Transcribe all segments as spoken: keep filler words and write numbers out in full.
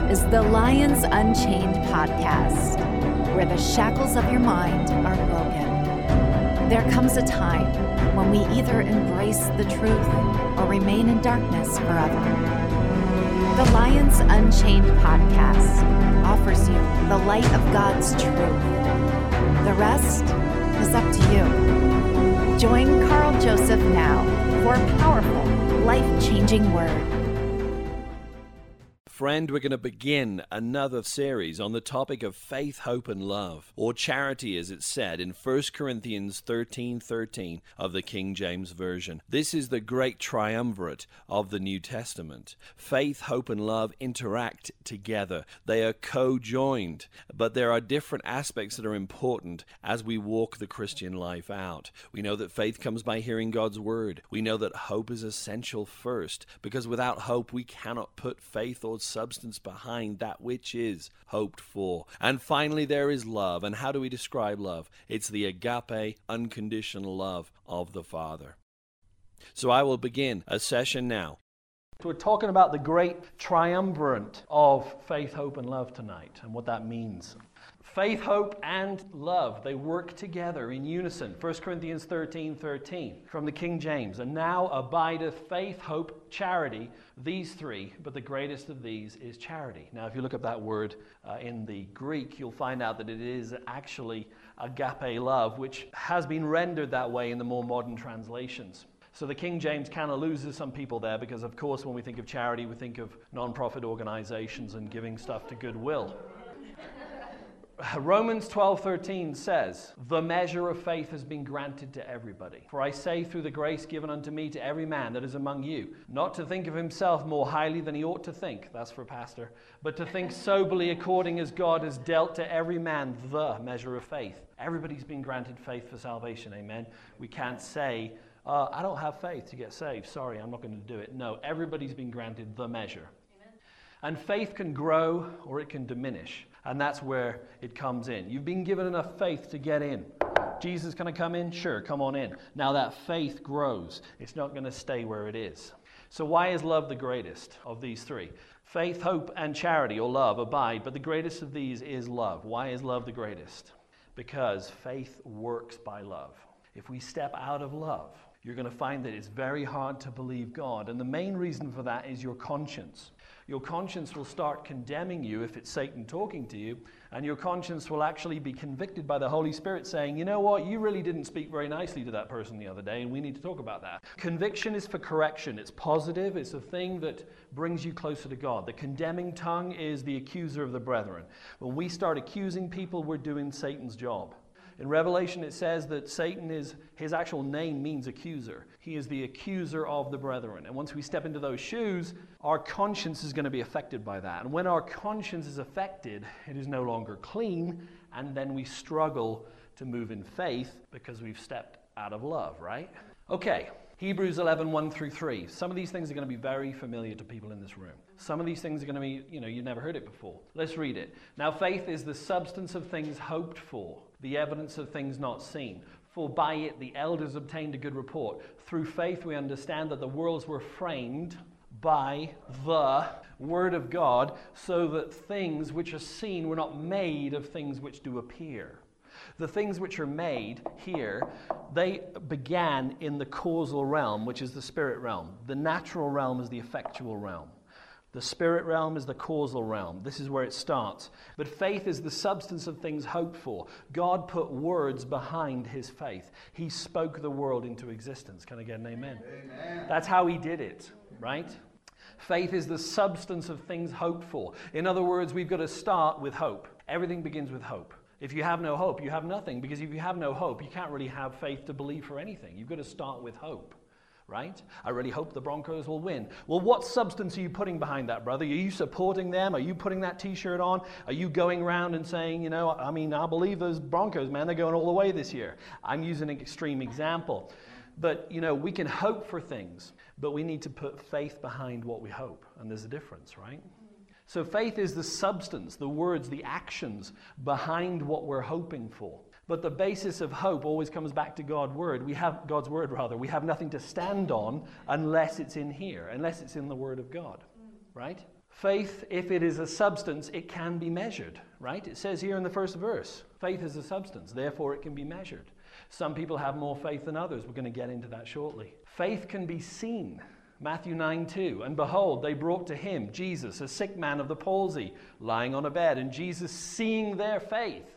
is the Lions Unchained podcast, where the shackles of your mind are broken. There comes a time when we either embrace the truth or remain in darkness forever. The Lions Unchained podcast offers you the light of God's truth. The rest is up to you. Join Carl Joseph now for a powerful, life-changing word. Friend, we're going to begin another series on the topic of faith, hope, and love, or charity as it's said in First Corinthians thirteen thirteen of the King James Version. This is the great triumvirate of the New Testament. Faith, hope, and love interact together. They are co-joined, but there are different aspects that are important as we walk the Christian life out. We know that faith comes by hearing God's word. We know that hope is essential first, because without hope we cannot put faith or substance behind that which is hoped for. And finally, there is love. And how do we describe love? It's the agape, unconditional love of the Father. So I will begin a session now. We're talking about the great triumvirate of faith, hope, and love tonight, and what that means. Faith, hope, and love, they work together in unison. First Corinthians thirteen thirteen from the King James. And now abideth faith, hope, charity, these three, but the greatest of these is charity. Now, if you look up that word uh, in the Greek, you'll find out that it is actually agape love, which has been rendered that way in the more modern translations. So the King James kind of loses some people there because, of course, when we think of charity, we think of non-profit organizations and giving stuff to Goodwill. Romans twelve thirteen says, the measure of faith has been granted to everybody. For I say through the grace given unto me to every man that is among you, not to think of himself more highly than he ought to think, that's for pastor, but to think soberly according as God has dealt to every man the measure of faith. Everybody's been granted faith for salvation, amen? We can't say, uh, I don't have faith to get saved, sorry, I'm not going to do it. No, everybody's been granted the measure. Amen. And faith can grow or it can diminish. And that's where it comes in. You've been given enough faith to get in. Jesus, can I come in? Sure, come on in. Now that faith grows. It's not going to stay where it is. So why is love the greatest of these three? Faith, hope, and charity, or love, abide. But the greatest of these is love. Why is love the greatest? Because faith works by love. If we step out of love, you're going to find that it's very hard to believe God. And the main reason for that is your conscience. Your conscience will start condemning you if it's Satan talking to you, and your conscience will actually be convicted by the Holy Spirit saying, you know what, you really didn't speak very nicely to that person the other day, and we need to talk about that. Conviction is for correction. It's positive. It's a thing that brings you closer to God. The condemning tongue is the accuser of the brethren. When we start accusing people, we're doing Satan's job. In Revelation, it says that Satan is, his actual name means accuser. He is the accuser of the brethren. And once we step into those shoes, our conscience is going to be affected by that. And when our conscience is affected, it is no longer clean, and then we struggle to move in faith because we've stepped out of love, right? Okay, Hebrews eleven, one through three. Some of these things are going to be very familiar to people in this room. Some of these things are going to be, you know, you've never heard it before. Let's read it. Now faith is the substance of things hoped for, the evidence of things not seen. For by it the elders obtained a good report. Through faith we understand that the worlds were framed by the word of God, so that things which are seen were not made of things which do appear. The things which are made here, they began in the causal realm, which is the spirit realm. The natural realm is the effectual realm. The spirit realm is the causal realm. This is where it starts. But faith is the substance of things hoped for. God put words behind his faith. He spoke the world into existence. Can I get an amen? Amen. That's how he did it, right? Faith is the substance of things hoped for. In other words, we've got to start with hope. Everything begins with hope. If you have no hope, you have nothing. Because if you have no hope, you can't really have faith to believe for anything. You've got to start with hope. Right? I really hope the Broncos will win. Well, what substance are you putting behind that, brother? Are you supporting them? Are you putting that t-shirt on? Are you going around and saying, you know, I mean, I believe those Broncos, man, they're going all the way this year. I'm using an extreme example. But, you know, we can hope for things, but we need to put faith behind what we hope. And there's a difference, right? So faith is the substance, the words, the actions behind what we're hoping for. But the basis of hope always comes back to God's word. We have God's word, rather. We have nothing to stand on unless it's in here, unless it's in the word of God, right? Faith, if it is a substance, it can be measured, right? It says here in the first verse, faith is a substance, therefore it can be measured. Some people have more faith than others. We're going to get into that shortly. Faith can be seen. Matthew nine two, and behold, they brought to him, Jesus, a sick man of the palsy, lying on a bed. And Jesus, seeing their faith,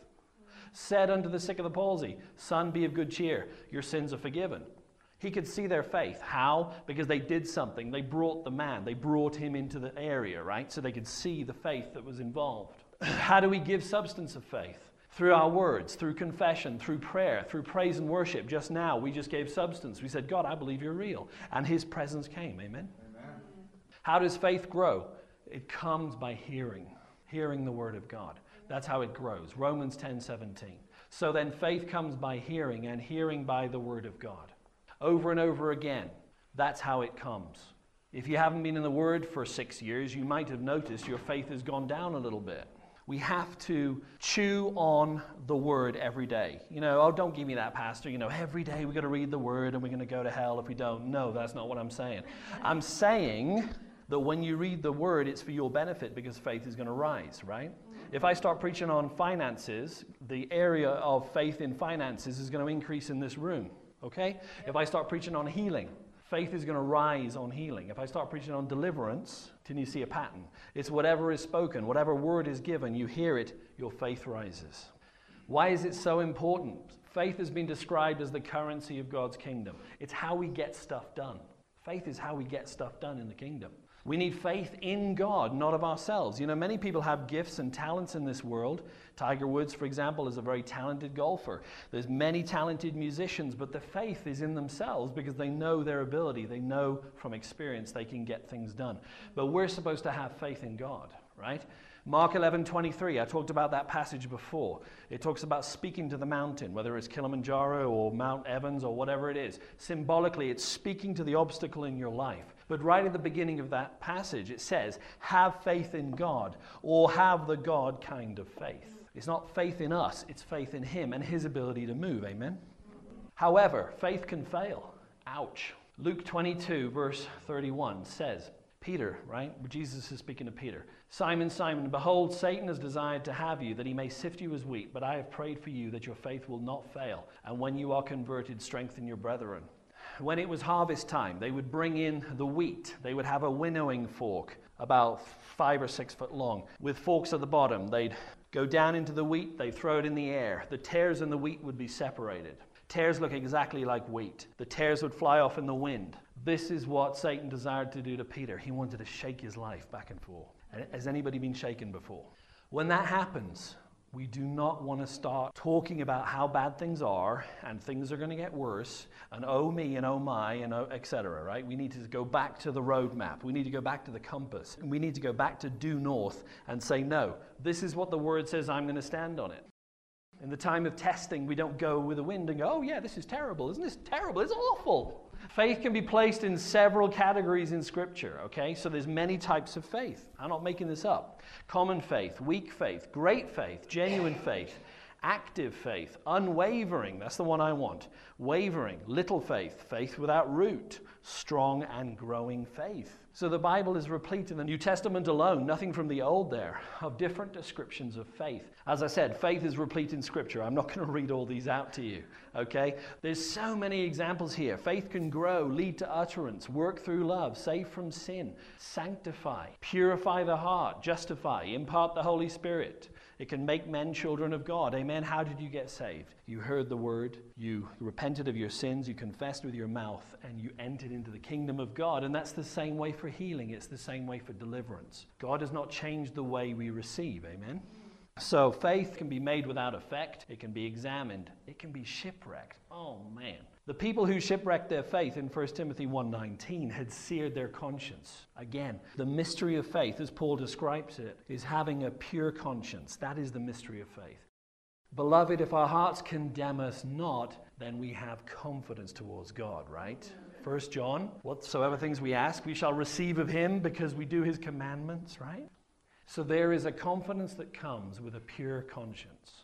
said unto the sick of the palsy, Son, be of good cheer, your sins are forgiven. He could see their faith. How? Because they did something. They brought the man. They brought him into the area, right? So they could see the faith that was involved. How do we give substance of faith? Through our words, through confession, through prayer, through praise and worship. Just now, we just gave substance. We said, God, I believe you're real. And his presence came. Amen? Amen. How does faith grow? It comes by hearing. Hearing the word of God. That's how it grows. Romans ten seventeen. So then faith comes by hearing, and hearing by the word of God. Over and over again, that's how it comes. If you haven't been in the Word for six years, you might have noticed your faith has gone down a little bit. We have to chew on the Word every day. You know, oh, don't give me that, Pastor. You know, every day we've got to read the Word and we're going to go to hell if we don't. No, that's not what I'm saying. I'm saying that when you read the Word, it's for your benefit because faith is going to rise, right? If I start preaching on finances, the area of faith in finances is going to increase in this room. Okay? If I start preaching on healing, faith is going to rise on healing. If I start preaching on deliverance, can you see a pattern? It's whatever is spoken, whatever word is given, you hear it, your faith rises. Why is it so important? Faith has been described as the currency of God's kingdom. It's how we get stuff done. Faith is how we get stuff done in the kingdom. We need faith in God, not of ourselves. You know, many people have gifts and talents in this world. Tiger Woods, for example, is a very talented golfer. There's many talented musicians, but the faith is in themselves because they know their ability. They know from experience they can get things done. But we're supposed to have faith in God, right? Mark eleven twenty-three, I talked about that passage before. It talks about speaking to the mountain, whether it's Kilimanjaro or Mount Evans or whatever it is. Symbolically, it's speaking to the obstacle in your life. But right at the beginning of that passage, it says, have faith in God, or have the God kind of faith. It's not faith in us, it's faith in him and his ability to move, amen? However, faith can fail. Ouch. Luke twenty-two, verse thirty-one says, Peter, right? Jesus is speaking to Peter. Simon, Simon, behold, Satan has desired to have you, that he may sift you as wheat, but I have prayed for you that your faith will not fail, and when you are converted, strengthen your brethren. When it was harvest time, they would bring in the wheat. They would have a winnowing fork, about five or six foot long, with forks at the bottom. They'd go down into the wheat, they'd throw it in the air. The tares in the wheat would be separated. Tares look exactly like wheat. The tares would fly off in the wind. This is what Satan desired to do to Peter. He wanted to shake his life back and forth. Has anybody been shaken before? When that happens, we do not want to start talking about how bad things are and things are going to get worse and oh me and oh my and oh, et cetera, right? We need to go back to the roadmap. We need to go back to the compass. And we need to go back to due north and say, no, this is what the word says, I'm going to stand on it. In the time of testing, we don't go with the wind and go, oh yeah, this is terrible. Isn't this terrible? It's awful. Faith can be placed in several categories in Scripture, okay? So there's many types of faith. I'm not making this up. Common faith, weak faith, great faith, genuine faith, active faith, unwavering, that's the one I want, wavering, little faith, faith without root, strong and growing faith. So the Bible is replete in the New Testament alone, nothing from the Old there, of different descriptions of faith. As I said, faith is replete in Scripture. I'm not going to read all these out to you, okay? There's so many examples here. Faith can grow, lead to utterance, work through love, save from sin, sanctify, purify the heart, justify, impart the Holy Spirit. It can make men children of God. Amen. How did you get saved? You heard the word, you repented of your sins, you confessed with your mouth, and you entered into the kingdom of God. And that's the same way for healing. It's the same way for deliverance. God has not changed the way we receive. Amen. So faith can be made without effect. It can be examined. It can be shipwrecked. Oh, man. The people who shipwrecked their faith in First Timothy one nineteen had seared their conscience. Again, the mystery of faith, as Paul describes it, is having a pure conscience. That is the mystery of faith. Beloved, if our hearts condemn us not, then we have confidence towards God, right? First John, whatsoever things we ask, we shall receive of him because we do his commandments, right? So there is a confidence that comes with a pure conscience.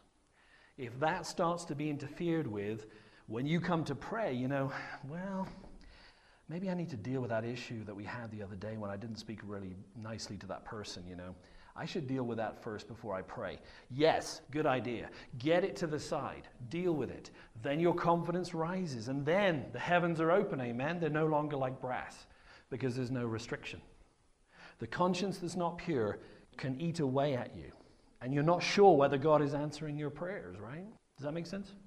If that starts to be interfered with, when you come to pray, you know, well, maybe I need to deal with that issue that we had the other day when I didn't speak really nicely to that person, you know. I should deal with that first before I pray. Yes, good idea. Get it to the side. Deal with it. Then your confidence rises, and then the heavens are open, amen? They're no longer like brass because there's no restriction. The conscience that's not pure can eat away at you, and you're not sure whether God is answering your prayers, right? Does that make sense?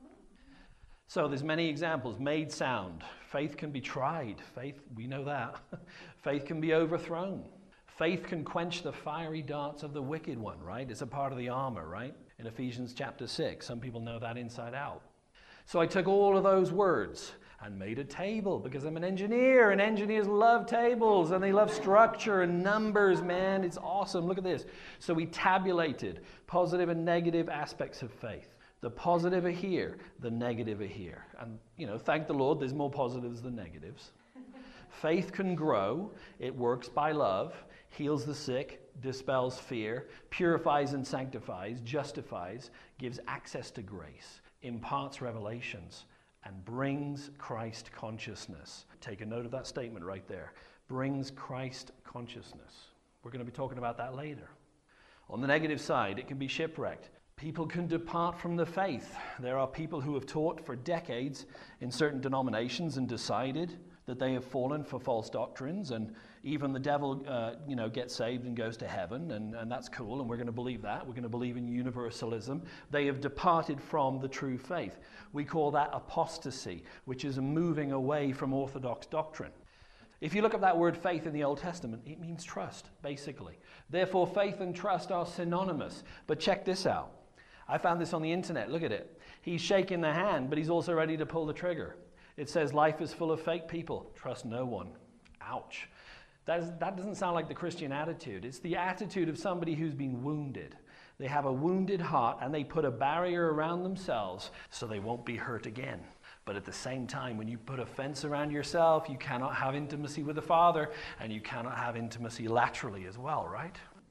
So there's many examples. Made sound. Faith can be tried. Faith, we know that. Faith can be overthrown. Faith can quench the fiery darts of the wicked one, right? It's a part of the armor, right? In Ephesians chapter six. Some people know that inside out. So I took all of those words and made a table because I'm an engineer, and engineers love tables and they love structure and numbers, man. It's awesome. Look at this. So we tabulated positive and negative aspects of faith. The positive are here, the negative are here. And, you know, thank the Lord, there's more positives than negatives. Faith can grow. It works by love, heals the sick, dispels fear, purifies and sanctifies, justifies, gives access to grace, imparts revelations, and brings Christ consciousness. Take a note of that statement right there. Brings Christ consciousness. We're going to be talking about that later. On the negative side, it can be shipwrecked. People can depart from the faith. There are people who have taught for decades in certain denominations and decided that they have fallen for false doctrines, and even the devil uh, you know, gets saved and goes to heaven, and, and that's cool, and we're going to believe that. We're going to believe in universalism. They have departed from the true faith. We call that apostasy, which is a moving away from orthodox doctrine. If you look at that word faith in the Old Testament, it means trust, basically. Therefore, faith and trust are synonymous. But check this out. I found this on the internet. Look at it. He's shaking the hand, but he's also ready to pull the trigger. It says, life is full of fake people. Trust no one. Ouch. That, is, that doesn't sound like the Christian attitude. It's the attitude of somebody who's been wounded. They have a wounded heart, and they put a barrier around themselves so they won't be hurt again. But at the same time, when you put a fence around yourself, you cannot have intimacy with the Father, and you cannot have intimacy laterally as well, right?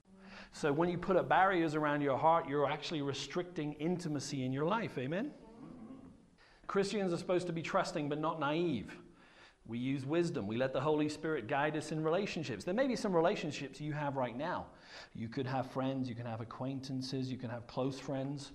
So when you put up barriers around your heart, you're actually restricting intimacy in your life, amen? Christians are supposed to be trusting but not naive. We use wisdom. We let the Holy Spirit guide us in relationships. There may be some relationships you have right now. You could have friends, you can have acquaintances, you can have close friends.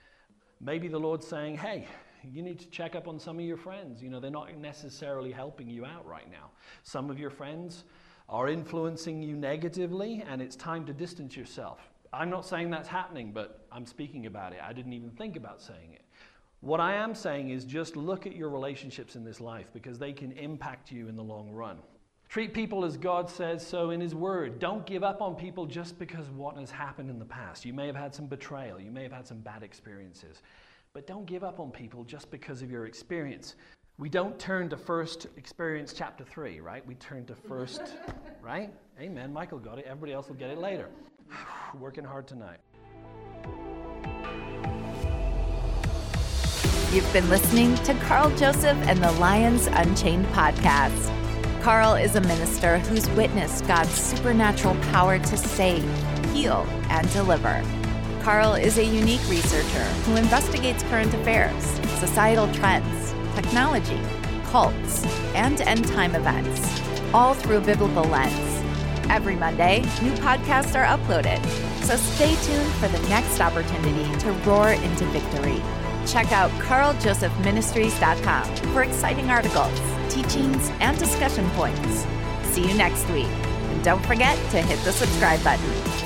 Maybe the Lord's saying, hey, you need to check up on some of your friends. You know, they're not necessarily helping you out right now. Some of your friends are influencing you negatively, and it's time to distance yourself. I'm not saying that's happening, but I'm speaking about it. I didn't even think about saying it. What I am saying is just look at your relationships in this life, because they can impact you in the long run. Treat people as God says so in His Word. Don't give up on people just because of what has happened in the past. You may have had some betrayal. You may have had some bad experiences. But don't give up on people just because of your experience. We don't turn to first experience chapter three, right? We turn to first, right? Amen. Michael got it. Everybody else will get it later. Working hard tonight. You've been listening to Carl Joseph and the Lions Unchained podcast. Carl is a minister who's witnessed God's supernatural power to save, heal, and deliver. Carl is a unique researcher who investigates current affairs, societal trends, technology, cults, and end-time events, all through a biblical lens. Every Monday, new podcasts are uploaded, so stay tuned for the next opportunity to roar into victory. Check out carl joseph ministries dot com for exciting articles, teachings, and discussion points. See you next week, and don't forget to hit the subscribe button.